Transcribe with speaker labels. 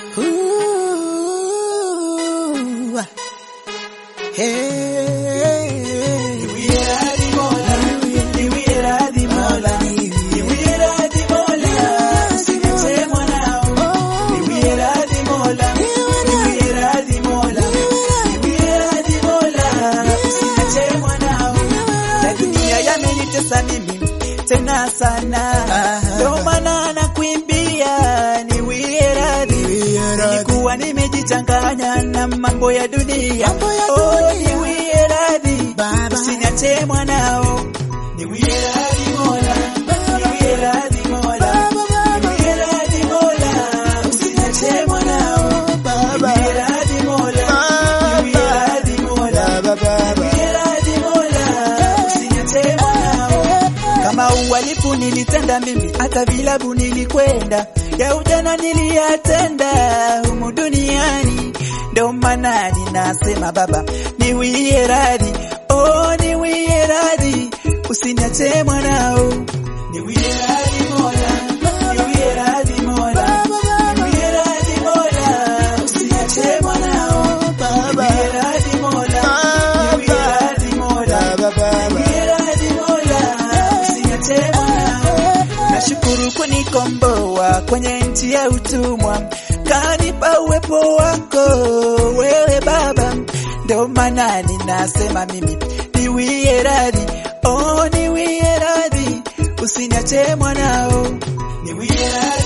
Speaker 1: Tena sana ndio maana nakuimbia niwie radhi. Nilikuwa nimejichanganya na mambo ya dunia. Oh, niwie radhi, usiniache mwanao. Niwie radhi Mola, niwie radhi Mola, niwie radhi Mola, usiniache mwanao. Niwie radhi Mola, niwie radhi Mola, niwie radhi Mola, usiniache mwanao. Kama uhalifu nilitenda mimi, hata vilabu nilikwenda, ya ujana niliyatenda humu duniani. Ndio maana ninasema Baba niwie radhi, oh niwie radhi, usiniache mwanao. Niwie radhi Mola, niwie radhi Mola, niwie radhi Mola, usiniache mwanao. Niwie radhi Mola, niwie radhi Mola, niwie radhi Mola, usiniache mwanao. Nashukuru kunikomboa kwenye nchi ya utumwa, kanipa uwepo wako wewe Baba. Ndio maana ninasema mimi niwie radhi, oh niwie radhi, usiniache mwanao. Niwie radhi